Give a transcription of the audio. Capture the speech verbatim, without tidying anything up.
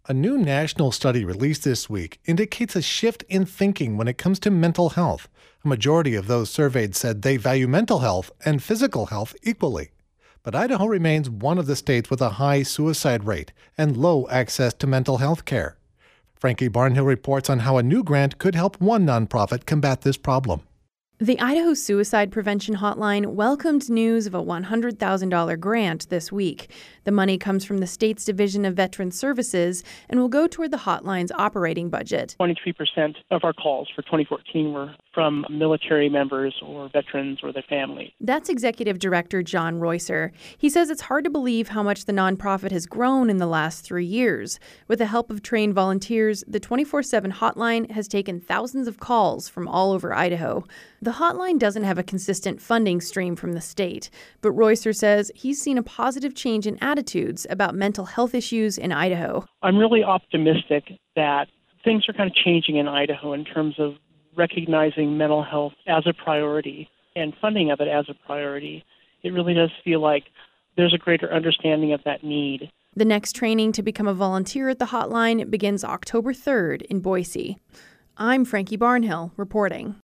A new national study released this week indicates a shift in thinking when it comes to mental health. A majority of those surveyed said they value mental health and physical health equally. But Idaho remains one of the states with a high suicide rate and low access to mental health care. Frankie Barnhill reports on how a new grant could help one nonprofit combat this problem. The Idaho Suicide Prevention Hotline welcomed news of a one hundred thousand dollars grant this week. The money comes from the state's Division of Veterans Services and will go toward the hotline's operating budget. twenty-three percent of our calls for twenty fourteen were from military members or veterans or their families. That's Executive Director John Roycer. He says it's hard to believe how much the nonprofit has grown in the last three years. With the help of trained volunteers, the twenty-four seven hotline has taken thousands of calls from all over Idaho. The hotline doesn't have a consistent funding stream from the state, but Roycer says he's seen a positive change in attitudes about mental health issues in Idaho. I'm really optimistic that things are kind of changing in Idaho in terms of recognizing mental health as a priority and funding of it as a priority. It really does feel like there's a greater understanding of that need. The next training to become a volunteer at the hotline begins October third in Boise. I'm Frankie Barnhill reporting.